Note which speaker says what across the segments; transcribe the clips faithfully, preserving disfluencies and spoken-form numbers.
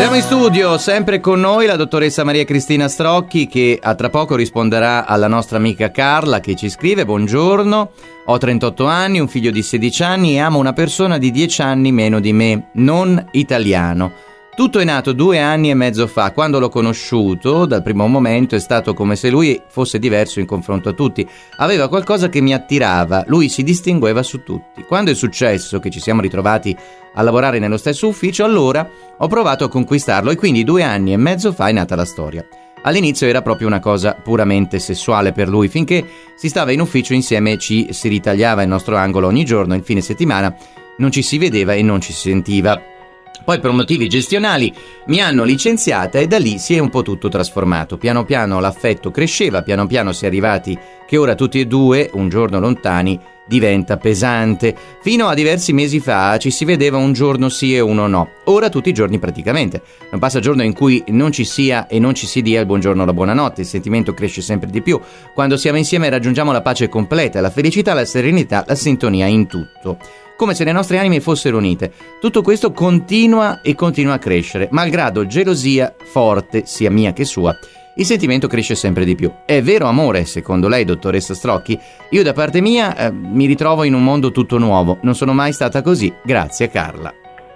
Speaker 1: Abbiamo in studio sempre con noi la dottoressa Maria Cristina Strocchi, che a tra poco risponderà alla nostra amica Carla, che ci scrive: buongiorno, ho trentotto anni, un figlio di sedici anni e amo una persona di dieci anni meno di me, non italiano. Tutto è nato due anni e mezzo fa. Quando l'ho conosciuto, dal primo momento è stato come se lui fosse diverso in confronto a tutti. Aveva qualcosa che mi attirava, lui si distingueva su tutti. Quando è successo che ci siamo ritrovati a lavorare nello stesso ufficio, allora ho provato a conquistarlo e quindi due anni e mezzo fa è nata la storia. All'inizio era proprio una cosa puramente sessuale per lui, finché si stava in ufficio insieme, ci si ritagliava il nostro angolo ogni giorno, il fine settimana non ci si vedeva e non ci si sentiva. Poi per motivi gestionali mi hanno licenziata e da lì si è un po' tutto trasformato. Piano piano l'affetto cresceva, piano piano si è arrivati che ora tutti e due, un giorno lontani, diventa pesante. Fino a diversi mesi fa ci si vedeva un giorno sì e uno no. Ora tutti i giorni praticamente. Non passa giorno in cui non ci sia e non ci si dia il buongiorno o la buonanotte. Il sentimento cresce sempre di più. Quando siamo insieme raggiungiamo la pace completa, la felicità, la serenità, la sintonia in tutto. Come se le nostre anime fossero unite. Tutto questo continua e continua a crescere, malgrado gelosia forte, sia mia che sua. Il sentimento cresce sempre di più. È vero amore, secondo lei, dottoressa Strocchi? Io da parte mia eh, mi ritrovo in un mondo tutto nuovo. Non sono mai stata così. Grazie, Carla.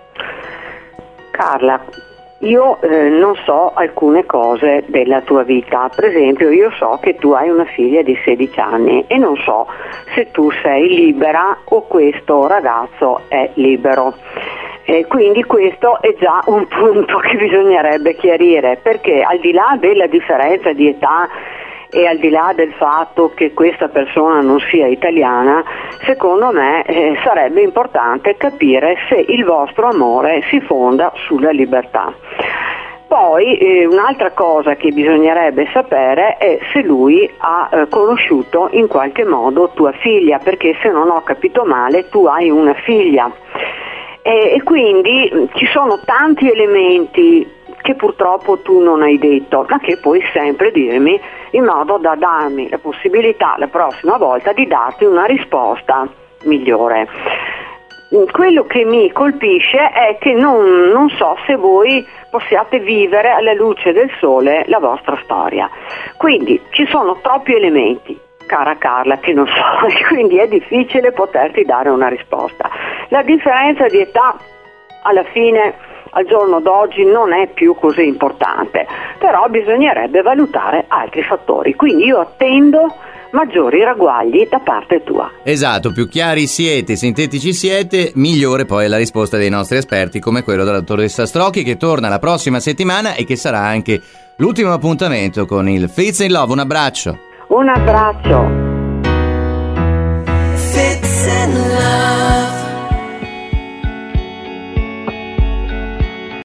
Speaker 2: Carla, io eh, non so alcune cose della tua vita. Per esempio, io so che tu hai una figlia di sedici anni e non so se tu sei libera o questo ragazzo è libero. E quindi questo è già un punto che bisognerebbe chiarire, perché al di là della differenza di età e al di là del fatto che questa persona non sia italiana, secondo me eh, sarebbe importante capire se il vostro amore si fonda sulla libertà. Poi eh, un'altra cosa che bisognerebbe sapere è se lui ha eh, conosciuto in qualche modo tua figlia, perché se non ho capito male tu hai una figlia. E, e quindi ci sono tanti elementi che purtroppo tu non hai detto, ma che puoi sempre dirmi in modo da darmi la possibilità la prossima volta di darti una risposta migliore. Quello che mi colpisce è che non, non so se voi possiate vivere alla luce del sole la vostra storia. Quindi ci sono troppi elementi, cara Carla, che non so, e quindi è difficile poterti dare una risposta. La differenza di età alla fine, al giorno d'oggi, non è più così importante, però bisognerebbe valutare altri fattori. Quindi io attendo maggiori ragguagli da parte tua.
Speaker 1: Esatto, più chiari siete, sintetici siete, migliore poi è la risposta dei nostri esperti, come quello della dottoressa Strocchi, che torna la prossima settimana e che sarà anche l'ultimo appuntamento con il Fits in Love. Un abbraccio.
Speaker 2: Un abbraccio.